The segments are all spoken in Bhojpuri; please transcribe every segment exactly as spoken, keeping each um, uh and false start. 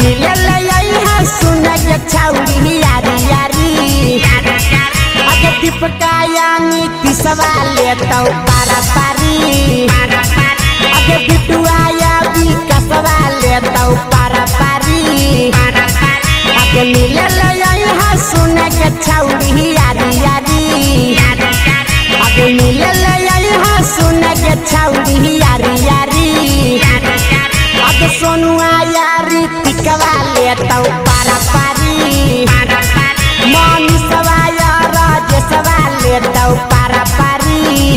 मिले ले सुन के छौरी यारी यारी आगे दीपकाया नीति सवाले तो पारा पारी आगे बिटुआया भी का सवाले तो पारा पारी आगे मिले ले सुन के छौरी यारी यारी आगे मिले ले सुन के छौरी यारी यारी आगे सोनुआ यारी टिकवा ले तो पारा पारी मनीषवा यार राजेशवा ले तो पारा पारी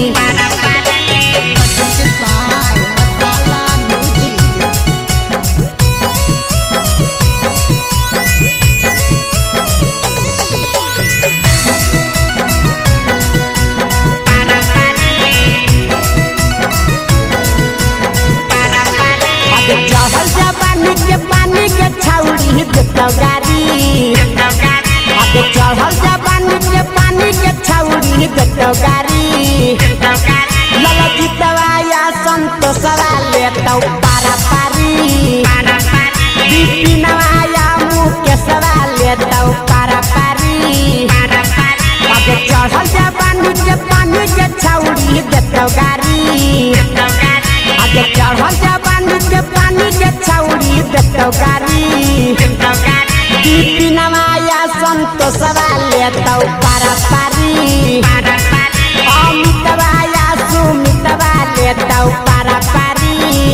जहल जवानी के पानी के छौरी देतो गारी आगे चढ़ल जवानी के पानी के छौरी देतो गारी लला जीतवाया संतोषवा लेतो पारा पारी बिपिनवाया मुकेशवा लेतो पारा पारी आगे चढ़ल जवानी के पानी के छौरी देतो गारी आगे चढ़ल जवानी के पानी के छौरी देतो गारी बिपिनवाया संतोषवा लेतो पारा पारी अमितवाया सुमितवा लेतो पारा पारी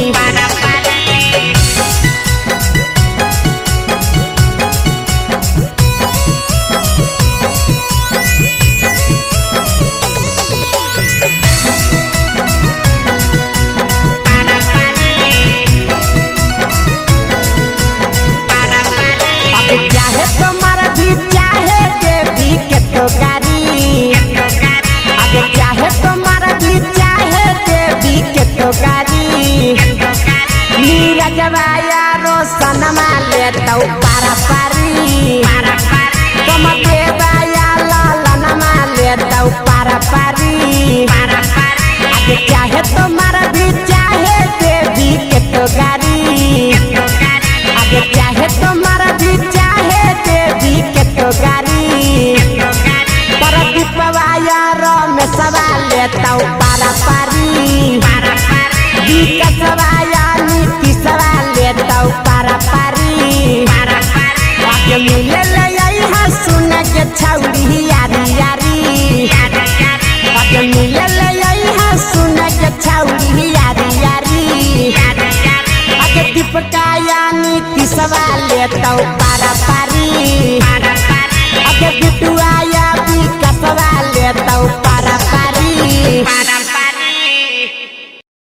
चाहे तुम्हारा भी चाहे देवी के तो गारी आगे चाहे तुम्हारा भी चाहे देवी के तो गारी नीरजवाया रोशनमा लेतो पारा पारी तुम देवाया लालनमा लेतो पारा पारी आगे चाहे तुम्हारा भी चाहे देवी के तो गारी आगे चाहे तुम्हारा भी चाहे देवी के तो गारी पर दीपवाया रमेशवा लेतो पारा पारी विकासवाया नीतीशवा लेतो पारा पारी आगे मिले ले सुन के छौरी यारी यारी आगे मिले ले सुन के छौरी यारी यारी आगे दीपकाया नीतीशवा लेतो पारा पारी आगे बिटुआया भी कसवा लेतो पारा पारी।